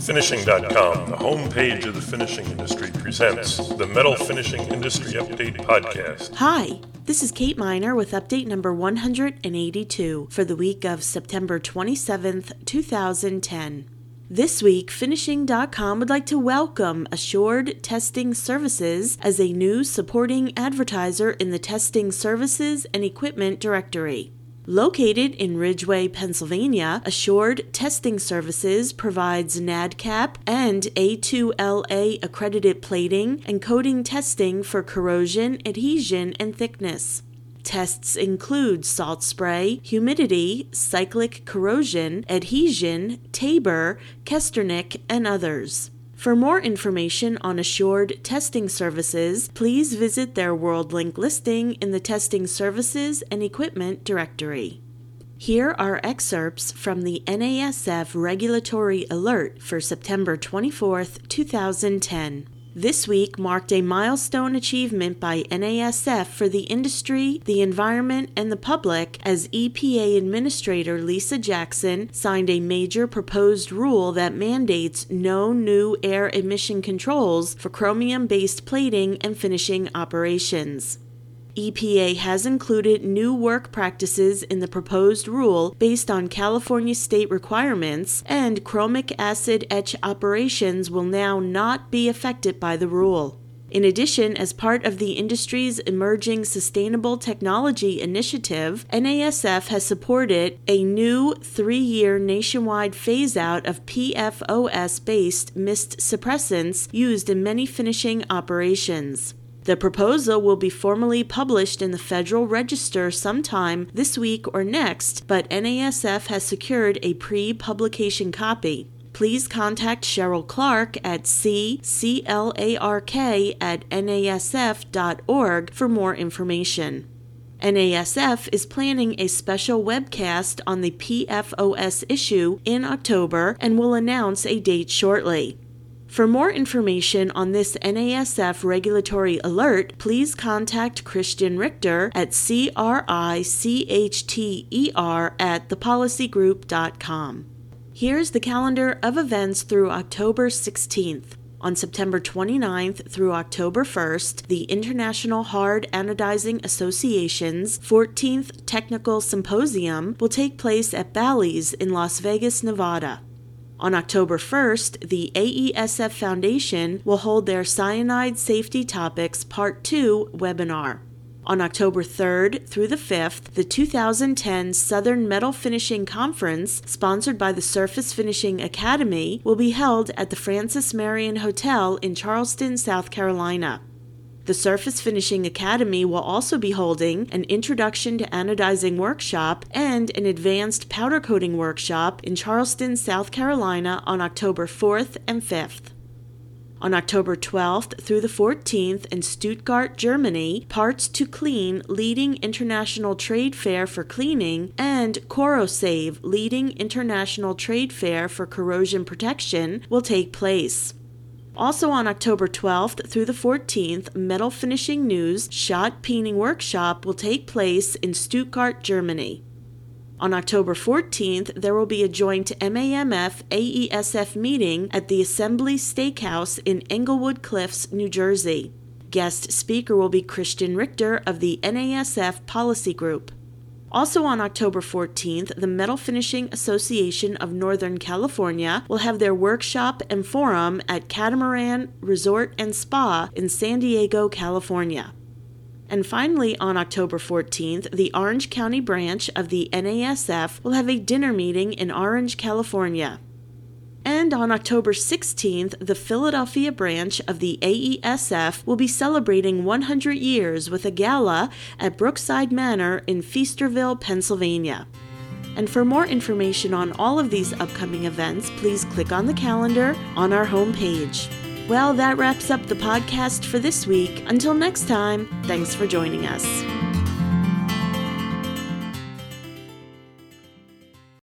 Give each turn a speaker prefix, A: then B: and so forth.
A: Finishing.com, the homepage of the finishing industry, presents the Metal Finishing Industry Update Podcast.
B: Hi, this is Kate Miner with update number 182 for the week of September 27th, 2010. This week, Finishing.com would like to welcome Assured Testing Services as a new supporting advertiser in the Testing Services and Equipment directory. Located in Ridgeway, Pennsylvania, Assured Testing Services provides NADCAP and A2LA accredited plating and coating testing for corrosion, adhesion, and thickness. Tests include salt spray, humidity, cyclic corrosion, adhesion, Tabor, Kesternick, and others. For more information on Assured Testing Services, please visit their WorldLink listing in the Testing Services and Equipment directory. Here are excerpts from the NASF Regulatory Alert for September 24th, 2010. This week marked a milestone achievement by NASF for the industry, the environment, and the public as EPA Administrator Lisa Jackson signed a major proposed rule that mandates no new air emission controls for chromium-based plating and finishing operations. EPA has included new work practices in the proposed rule based on California state requirements, and chromic acid etch operations will now not be affected by the rule. In addition, as part of the industry's Emerging Sustainable Technology Initiative, NASF has supported a new 3-year nationwide phase-out of PFOS-based mist suppressants used in many finishing operations. The proposal will be formally published in the Federal Register sometime this week or next, but NASF has secured a pre-publication copy. Please contact Cheryl Clark at cclark@nasf.org for more information. NASF is planning a special webcast on the PFOS issue in October and will announce a date shortly. For more information on this NASF regulatory alert, please contact Christian Richter at CRICHTER@thepolicygroup.com. Here's the calendar of events through October 16th. On September 29th through October 1st, the International Hard Anodizing Association's 14th Technical Symposium will take place at Bally's in Las Vegas, Nevada. On October 1st, the AESF Foundation will hold their Cyanide Safety Topics Part 2 webinar. On October 3rd through the 5th, the 2010 Southern Metal Finishing Conference, sponsored by the Surface Finishing Academy, will be held at the Francis Marion Hotel in Charleston, South Carolina. The Surface Finishing Academy will also be holding an Introduction to Anodizing workshop and an Advanced Powder Coating workshop in Charleston, South Carolina on October 4th and 5th. On October 12th through the 14th in Stuttgart, Germany, Parts to Clean, leading international trade fair for cleaning, and Corrosave, leading international trade fair for corrosion protection, will take place. Also on October 12th through the 14th, Metal Finishing News Shot Peening Workshop will take place in Stuttgart, Germany. On October 14th, there will be a joint MAMF-AESF meeting at the Assembly Steakhouse in Englewood Cliffs, New Jersey. Guest speaker will be Christian Richter of the NASF Policy Group. Also on October 14th, the Metal Finishing Association of Northern California will have their workshop and forum at Catamaran Resort and Spa in San Diego, California. And finally, on October 14th, the Orange County branch of the NASF will have a dinner meeting in Orange, California. And on October 16th, the Philadelphia branch of the AESF will be celebrating 100 years with a gala at Brookside Manor in Feasterville, Pennsylvania. And for more information on all of these upcoming events, please click on the calendar on our homepage. Well, that wraps up the podcast for this week. Until next time, thanks for joining us.